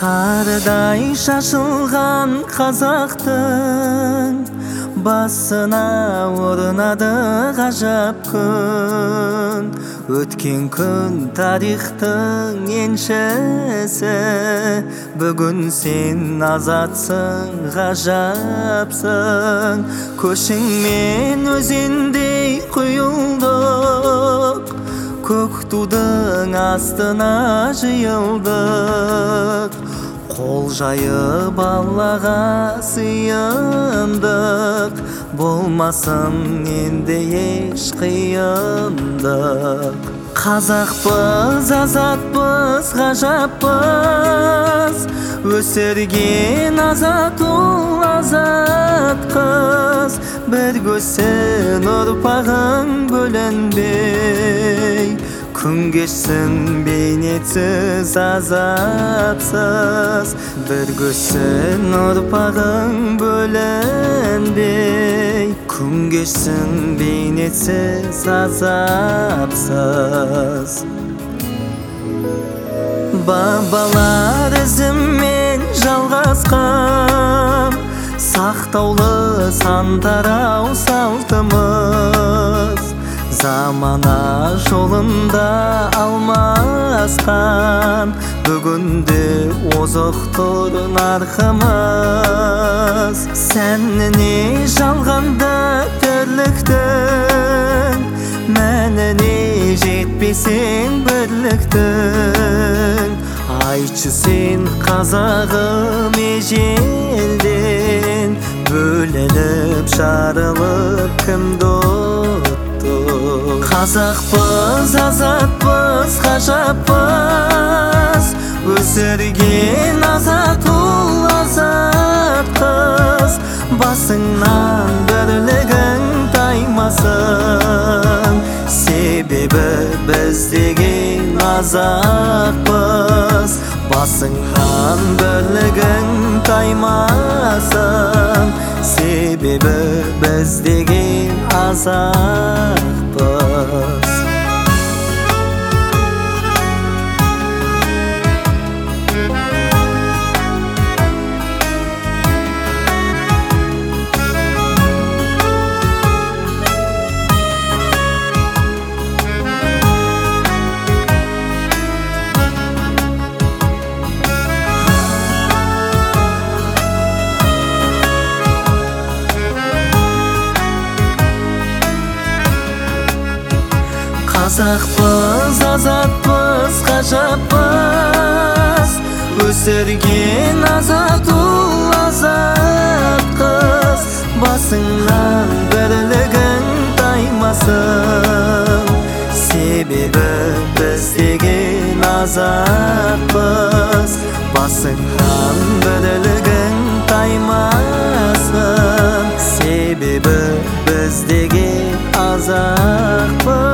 Тарыдай шашылған қазақтың басына орнады ғажап күн. Өткен күн тарихтың еншісі, бүгін сен азатсың, ғажапсың. Көшіңмен өзендей құйылдық, көк тудың астына жиылдық. Қол жайып Аллаға сыйындық, болмасын енді еш қиындық. Қазақпыз, азатпыз, ғажаппыз, өсірген азат ұл, азат қыз. Бір көссін ұрпағың бөлінбей, күн кешсін бейнетсіз, азапсыз. Бір көссін ұрпағың бөлінбей, күн кешсін бейнетсіз, азапсыз. Бабалар ізімен жалғасқан сақтаулы сантарау салтымыз, замана жолында алмасқан, бүгінде озық тұр нарқымыз. Сәніне жалғанда тірліктің, мәніне жетпесең бірліктің. Айтшы сен қазағым ежелден, бөлініп жарылып кімді ұтты. Қазақпыз, азатпыз, ғажаппыз, өсірген азат ұл, азат қыз. Басыңнан бірлігің таймасын, себебі біз деген азатпыз. Басыңнан бірлігің таймасын, себебі біз деген азатпыз. Қазақпыз, азатпыз, ғажаппыз, өсірген азат ұл, азат қыз. Басыңнан бірлігің таймасын, себебі біз деген азатпыз. Басыңнан бірлігің таймасын, себебі біз деген азатпыз.